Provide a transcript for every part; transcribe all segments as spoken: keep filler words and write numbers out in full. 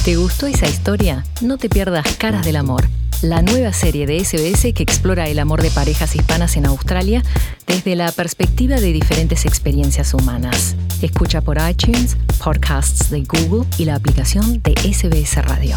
¿Te gustó esa historia? No te pierdas Caras del Amor, la nueva serie de ese be ese que explora el amor de parejas hispanas en Australia desde la perspectiva de diferentes experiencias humanas. Escucha por iTunes, podcasts de Google y la aplicación de ese be ese Radio.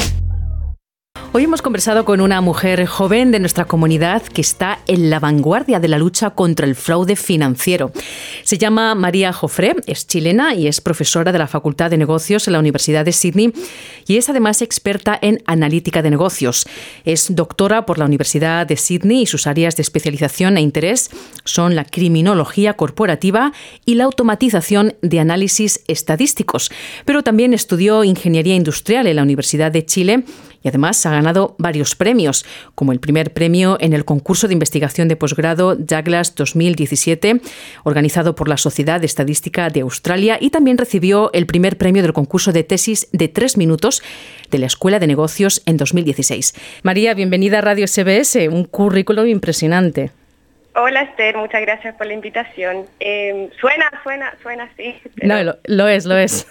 Hoy hemos conversado con una mujer joven de nuestra comunidad que está en la vanguardia de la lucha contra el fraude financiero. Se llama María Jofré, es chilena y es profesora de la Facultad de Negocios en la Universidad de Sydney y es además experta en analítica de negocios. Es doctora por la Universidad de Sydney y sus áreas de especialización e interés son la criminología corporativa y la automatización de análisis estadísticos. Pero también estudió ingeniería industrial en la Universidad de Chile y además ha ganado varios premios, como el primer premio en el concurso de investigación de posgrado Douglas dos mil diecisiete, organizado por la Sociedad de Estadística de Australia, y también recibió el primer premio del concurso de tesis de tres minutos de la Escuela de Negocios en dos mil dieciséis. María, bienvenida a Radio ese be ese, un currículum impresionante. Hola Esther, muchas gracias por la invitación. Eh, suena, suena, suena así. Pero... No, lo, lo es, lo es.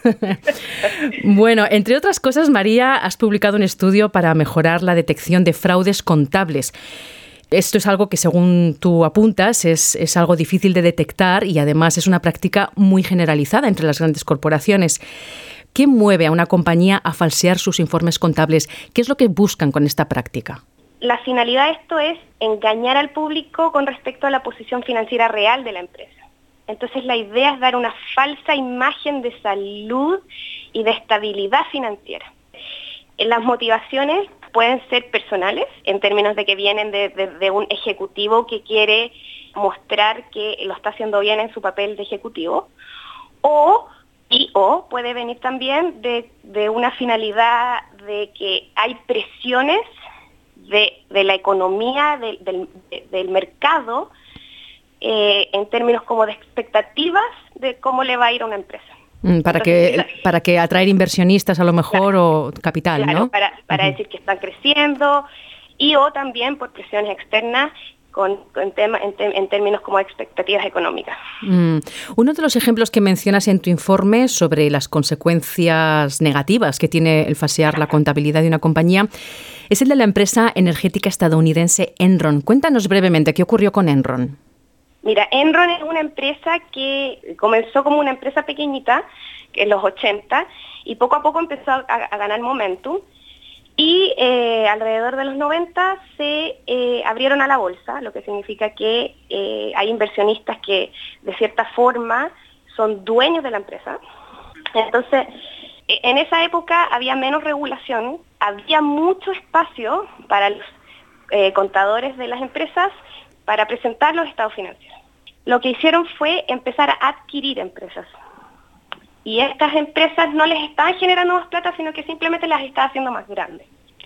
Bueno, entre otras cosas, María, has publicado un estudio para mejorar la detección de fraudes contables. Esto es algo que, según tú apuntas, es, es algo difícil de detectar y además es una práctica muy generalizada entre las grandes corporaciones. ¿Qué mueve a una compañía a falsear sus informes contables? ¿Qué es lo que buscan con esta práctica? La finalidad de esto es engañar al público con respecto a la posición financiera real de la empresa. Entonces la idea es dar una falsa imagen de salud y de estabilidad financiera. Las motivaciones pueden ser personales, en términos de que vienen de, de, de un ejecutivo que quiere mostrar que lo está haciendo bien en su papel de ejecutivo, o, y, o puede venir también de, de una finalidad de que hay presiones De, de la economía, de, del, de, del mercado, eh, en términos como de expectativas de cómo le va a ir a una empresa. Mm, para, Entonces, que, para que atraer inversionistas a lo mejor, claro, o capital, claro, ¿no? Para, para uh-huh. decir que están creciendo, y o también por presiones externas, Con, con tema, en, te, en términos como expectativas económicas. Mm. Uno de los ejemplos que mencionas en tu informe sobre las consecuencias negativas que tiene el falsear la contabilidad de una compañía es el de la empresa energética estadounidense Enron. Cuéntanos brevemente, ¿qué ocurrió con Enron? Mira, Enron es una empresa que comenzó como una empresa pequeñita en los ochenta y poco a poco empezó a, a ganar momentum. Y eh, alrededor de los noventa se eh, abrieron a la bolsa, lo que significa que eh, hay inversionistas que de cierta forma son dueños de la empresa. Entonces, en esa época había menos regulación, había mucho espacio para los eh, contadores de las empresas para presentar los estados financieros. Lo que hicieron fue empezar a adquirir empresas. Y estas empresas no les estaban generando más plata, sino que simplemente las estaban haciendo más grandes.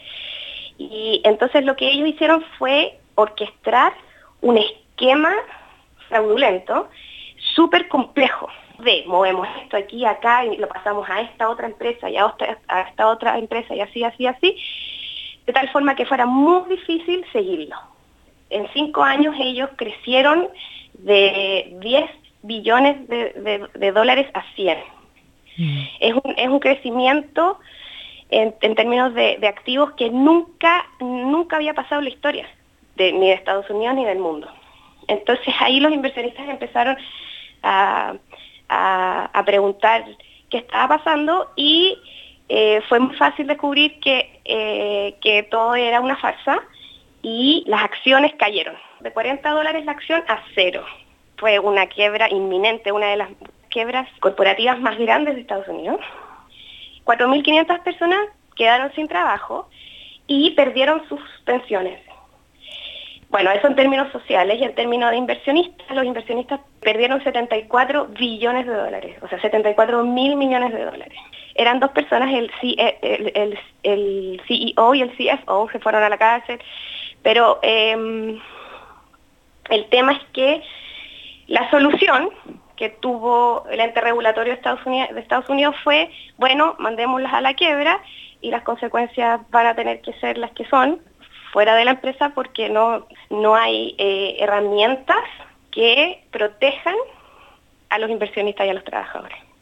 Y entonces lo que ellos hicieron fue orquestar un esquema fraudulento súper complejo. De movemos esto aquí, acá, y lo pasamos a esta otra empresa y a esta, a esta otra empresa y así, así, así, de tal forma que fuera muy difícil seguirlo. En cinco años ellos crecieron de diez billones de, de, de dólares a cien. Mm. Es un, es un crecimiento en, en términos de, de activos que nunca, nunca había pasado en la historia, de, ni de Estados Unidos ni del mundo. Entonces ahí los inversionistas empezaron a, a, a preguntar qué estaba pasando y eh, fue muy fácil descubrir que, eh, que todo era una farsa y las acciones cayeron. De cuarenta dólares la acción a cero. Fue una quiebra inminente, una de las quiebras corporativas más grandes de Estados Unidos. cuatro mil quinientas personas quedaron sin trabajo y perdieron sus pensiones. Bueno, eso en términos sociales, y en términos de inversionistas, los inversionistas perdieron setenta y cuatro billones de dólares, o sea, setenta y cuatro mil millones de dólares. Eran dos personas, el, C, el, el, el C E O y el C F O, se fueron a la cárcel, pero eh, el tema es que la solución que tuvo el ente regulatorio de Estados Unidos, de Estados Unidos fue, bueno, mandémoslas a la quiebra y las consecuencias van a tener que ser las que son fuera de la empresa porque no, no hay eh, herramientas que protejan a los inversionistas y a los trabajadores.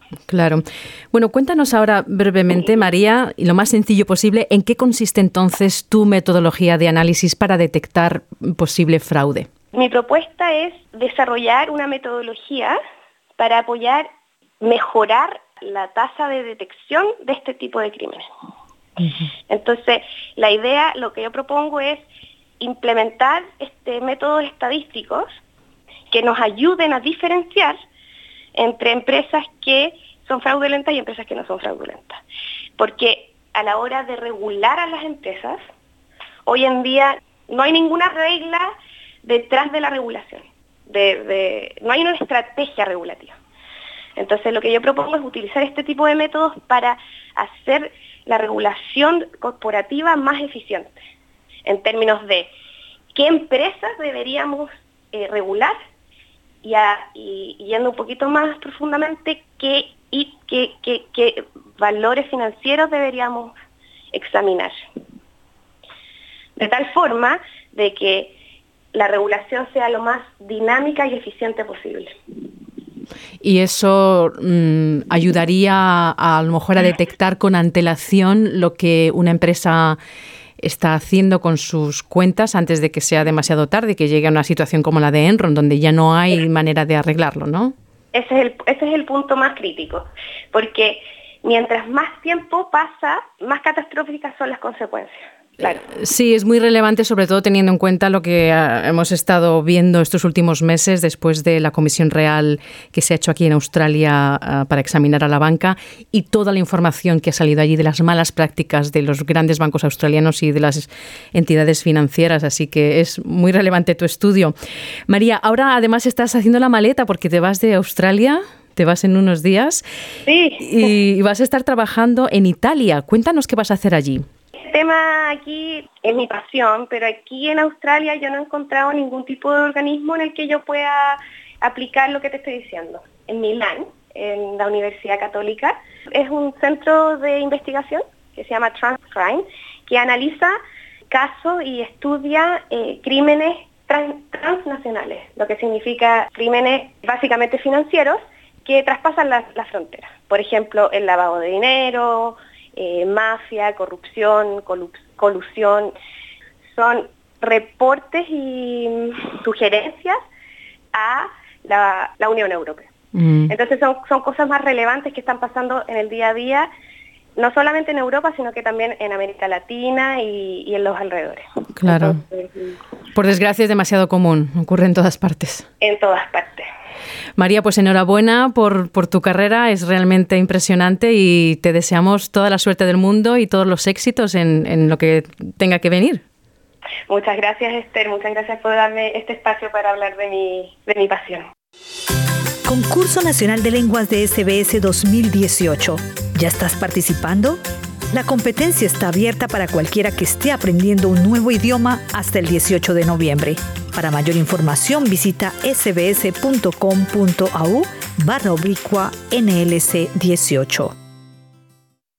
Claro. Bueno, cuéntanos ahora brevemente, María, y lo más sencillo posible, ¿en qué consiste entonces tu metodología de análisis para detectar posible fraude? Mi propuesta es desarrollar una metodología para apoyar, mejorar la tasa de detección de este tipo de crímenes. Uh-huh. Entonces, la idea, lo que yo propongo es implementar este métodos estadísticos que nos ayuden a diferenciar entre empresas que son fraudulentas y empresas que no son fraudulentas. Porque a la hora de regular a las empresas, hoy en día no hay ninguna regla detrás de la regulación. De, de, no hay una estrategia regulativa. Entonces lo que yo propongo es utilizar este tipo de métodos para hacer la regulación corporativa más eficiente, en términos de qué empresas deberíamos eh, regular y, a, y yendo un poquito más profundamente, qué, y qué, qué, qué valores financieros deberíamos examinar. De tal forma de que la regulación sea lo más dinámica y eficiente posible. Y eso mmm, ayudaría a, a lo mejor a detectar con antelación lo que una empresa está haciendo con sus cuentas antes de que sea demasiado tarde y que llegue a una situación como la de Enron, donde ya no hay manera de arreglarlo, ¿no? Ese es el, ese es el punto más crítico, porque mientras más tiempo pasa, más catastróficas son las consecuencias. Claro. Sí, es muy relevante, sobre todo teniendo en cuenta lo que hemos estado viendo estos últimos meses después de la Comisión Real que se ha hecho aquí en Australia uh, para examinar a la banca y toda la información que ha salido allí de las malas prácticas de los grandes bancos australianos y de las entidades financieras. Así que es muy relevante tu estudio. María, ahora además estás haciendo la maleta porque te vas de Australia. Te vas en unos días. Sí. Y vas a estar trabajando en Italia. Cuéntanos qué vas a hacer allí. El tema aquí es mi pasión, pero aquí en Australia yo no he encontrado ningún tipo de organismo en el que yo pueda aplicar lo que te estoy diciendo. En Milán, en la Universidad Católica, es un centro de investigación que se llama Transcrime, que analiza casos y estudia eh, crímenes trans- transnacionales, lo que significa crímenes básicamente financieros que traspasan las la fronteras. Por ejemplo, el lavado de dinero, Eh, mafia, corrupción, colu- colusión, son reportes y sugerencias a la, la Unión Europea. Mm. Entonces son, son cosas más relevantes que están pasando en el día a día, no solamente en Europa, sino que también en América Latina y, y en los alrededores. Claro. Entonces, por desgracia es demasiado común, ocurre en todas partes. En todas partes. María, pues enhorabuena por, por tu carrera, es realmente impresionante y te deseamos toda la suerte del mundo y todos los éxitos en, en lo que tenga que venir. Muchas gracias, Esther, muchas gracias por darme este espacio para hablar de mi, de mi pasión. Concurso Nacional de Lenguas de S B S dos mil dieciocho. ¿Ya estás participando? La competencia está abierta para cualquiera que esté aprendiendo un nuevo idioma hasta el dieciocho de noviembre. Para mayor información visita sbs.com.au barra oblicua N L C dieciocho.